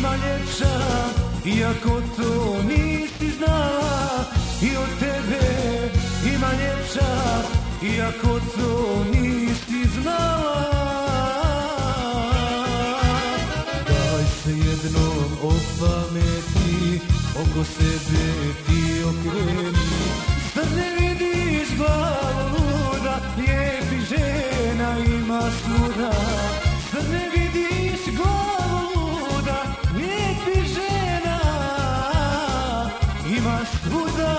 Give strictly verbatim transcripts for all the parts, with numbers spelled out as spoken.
ima ljepša, iako to nisi znala. I od tebe ima ljepša, iako to nisi znala. Daj se jednom opameti, oko sebe ti okreni. Zar ne vidiš glavu luda, lijepi žena ima svuda. Zar ne vidiš glavu luda, lijepi žena ima svuda.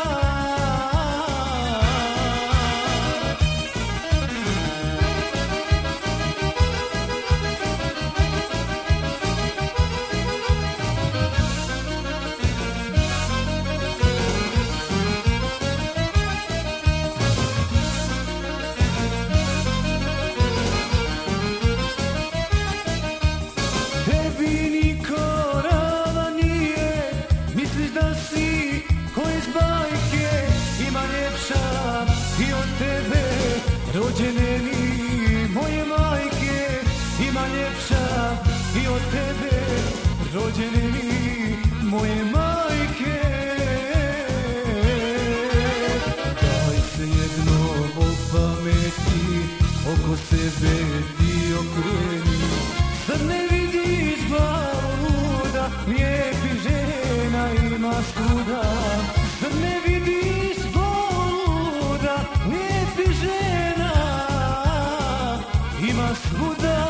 I od tebe rođene mi moje majke ima ljepša. I od tebe rođene mi moje majke. Daj se jednom opameti, oko sebe ti okreni. Zar ne vidiš glavu luda, lijepi žena ima svuda. Zar ne vidiš lijepi žena ima svuda.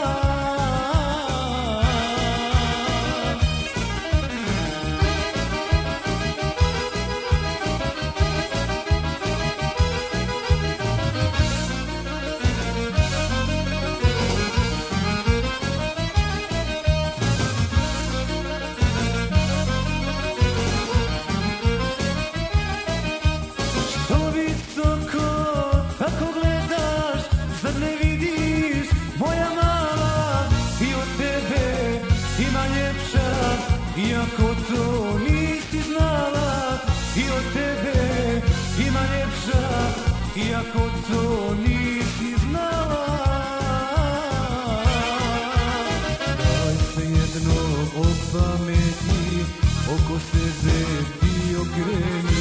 Iako to nisi znala, i od tebe ima ljepša, iako to nisi znala. Daj se jednom opameti, oko sebe ti okreni.